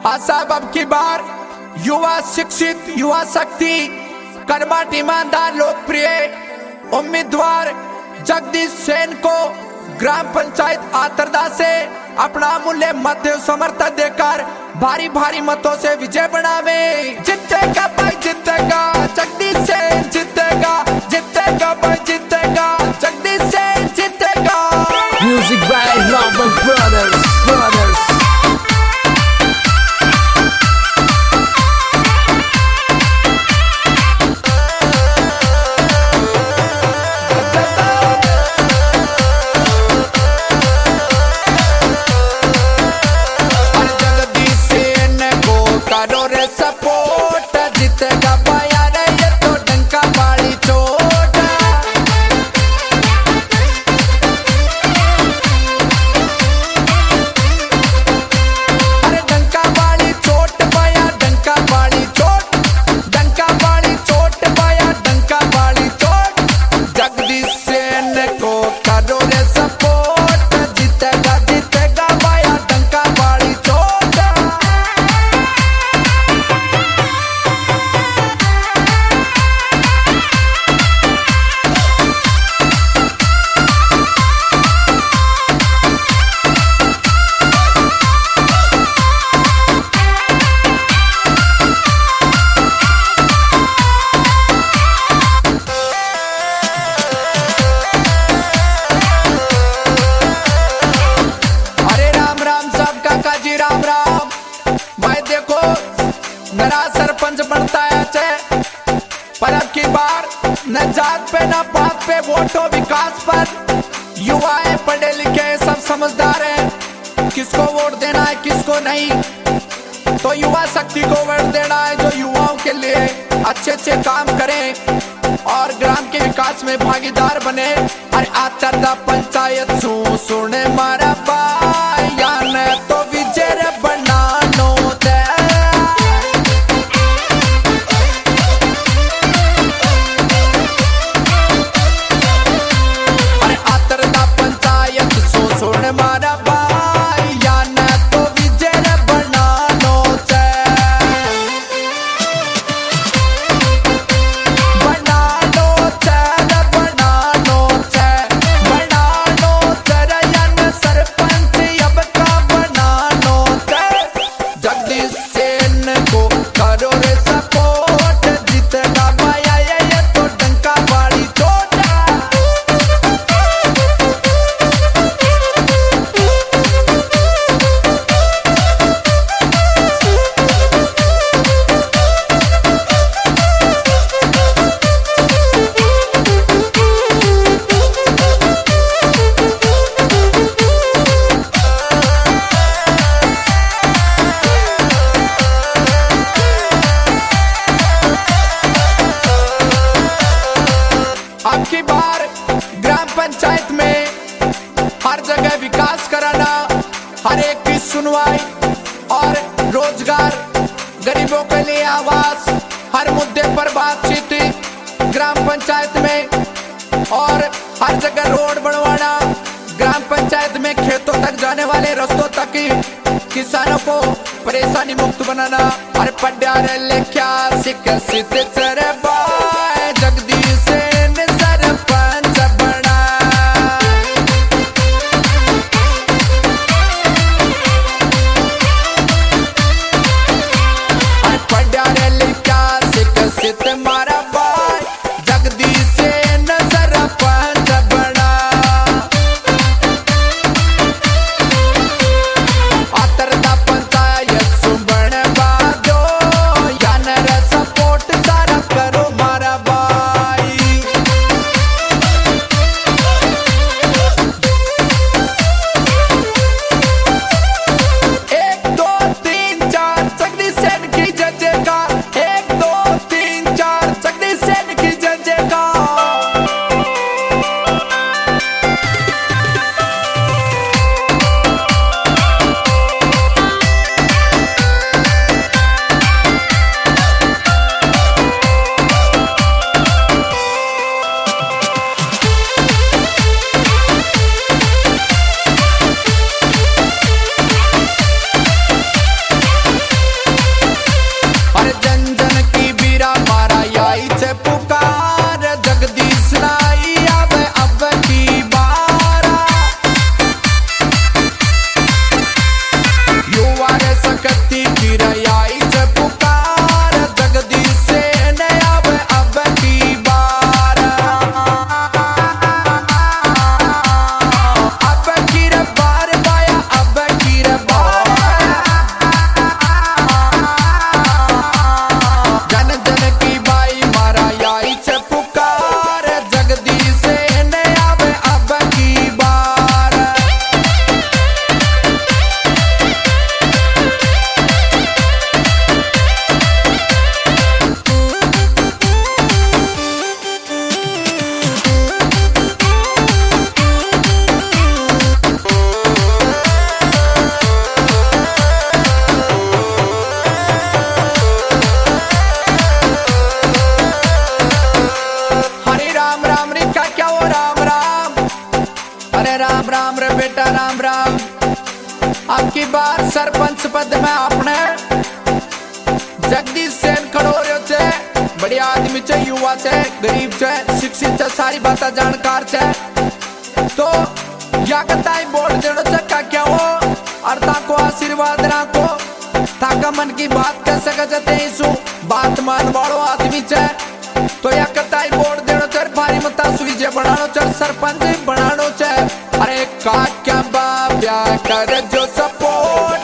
हाँ साहब, अब की बार युवा शिक्षित, युवा शक्ति, कर्मठ, ईमानदार, लोकप्रिय उम्मीदवार जगदीश सेन को ग्राम पंचायत आतरदा से अपना अमूल्य मत समर्थन देकर भारी भारी मतों से विजय बनावे। जीतेगा भाई जीतेगा, जगदीश सेन जीतेगा, जीतेगा भाई जीतेगा, जगदीश सेन जीतेगा। Music by Robert brothers. सरपंच बनता है पर अब की बार न जात पे न पात पे वोटों विकास पर। युवा पढ़े लिखे सब समझदार हैं, किसको वोट देना है किसको नहीं, तो युवा शक्ति को वोट देना है जो युवाओं के लिए अच्छे अच्छे काम करें और ग्राम के विकास में भागीदार बने। अरे आतरदा पंचायत सुने मारा बायान तो विजय बनानो दे। अरे आतरदा पंचायत सुने मारा बायान तो विजय बनानो दे। बनानो दे, बनानो दे, बनानो दे यान सरपंच अब का बनानो दे। जगदीश सेन को करो रे सपोर्ट, जीतेगा भाया ये तो डंका वाली चोट। अब की बार ग्राम पंचायत में हर जगह विकास कराना, हर एक की सुनवाई और रोजगार, गरीबों के लिए आवास, हर मुद्दे पर बातचीत ग्राम पंचायत में और हर जगह रोड बनवाना, ग्राम पंचायत में खेतों तक जाने वाले रास्तों तक किसानों को परेशानी मुक्त बनाना। अरे पड्यारे लेख्या सिख सिद्ध चरे बाय जगदीश सेन सरपंच बना। अरे पड्यारे लेख्या सिख सिद्ध मारा बाय जगदीश सेन सरपंच बना। आतरदा पंचायत सुबण बाजो यान रे सपोर्ट सारा करो मारा बाय। की बार सरपंच पद में अपने जगदीश सेन खड़ो रहो छे। बढ़िया आदमी छे, युवा छे, गरीब छे, शिक्षित छे, सारी बात जानकार छे। तो या कताई वोट देनो छे का क्या हो और ताको आशीर्वाद राखो, ताका मन की बात कह सके छे सु बात मान वालो आदमी छे। तो या कताई वोट देनो छे, भारी मता सुविजे बनानो छे, सरपंच बनानो छे। अरे का क्या बाब्या कर जो सपोर्ट